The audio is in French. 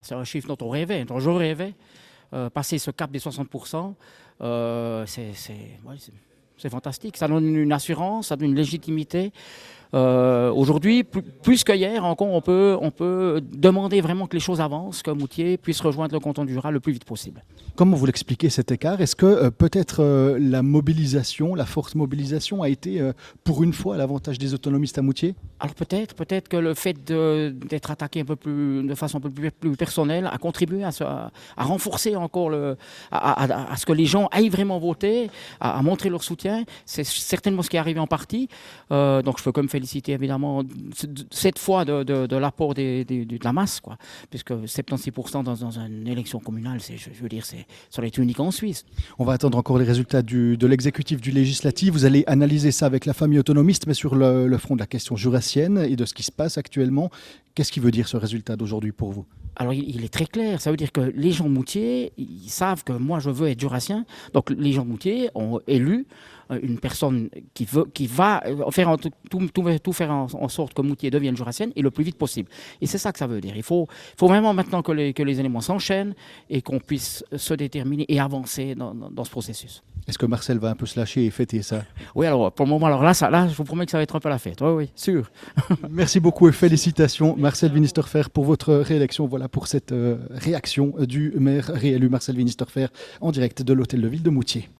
C'est un chiffre dont on rêvait, dont je rêvais. Passer ce cap des 60%, c'est fantastique. Ça donne une assurance, ça donne une légitimité. Aujourd'hui, plus qu'hier, encore, on peut demander vraiment que les choses avancent, que Moutier puisse rejoindre le canton du Jura le plus vite possible. Comment vous l'expliquez cet écart? Est-ce que peut-être la mobilisation, la forte mobilisation a été pour une fois à l'avantage des autonomistes à Moutier? Alors peut-être que le fait d'être attaqué un peu plus, de façon un peu plus personnelle a contribué à renforcer encore à ce que les gens aillent vraiment voter, à montrer leur soutien. C'est certainement ce qui est arrivé en partie. Donc je peux quand même féliciter évidemment cette fois de l'apport de la masse, quoi, puisque 76% dans une élection communale, je veux dire, ça aurait été unique en Suisse. On va attendre encore les résultats de l'exécutif du législatif. Vous allez analyser ça avec la famille autonomiste, mais sur le front de la question jurassienne et de ce qui se passe actuellement. Qu'est-ce qui veut dire ce résultat d'aujourd'hui pour vous? Alors il est très clair, ça veut dire que les gens de Moutier, ils savent que moi je veux être jurassien, donc les gens de Moutier ont élu une personne qui va faire tout faire en sorte que Moutier devienne jurassienne et le plus vite possible. Et c'est ça que ça veut dire. Il faut vraiment maintenant que les éléments s'enchaînent et qu'on puisse se déterminer et avancer dans ce processus. Est-ce que Marcel va un peu se lâcher et fêter ça? Oui, alors pour le moment, là, je vous promets que ça va être un peu la fête. Oui, sûr. Merci beaucoup et félicitations Marcel Winisterfer pour votre réélection. Voilà pour cette réaction du maire réélu Marcel Winisterfer en direct de l'hôtel de ville de Moutier.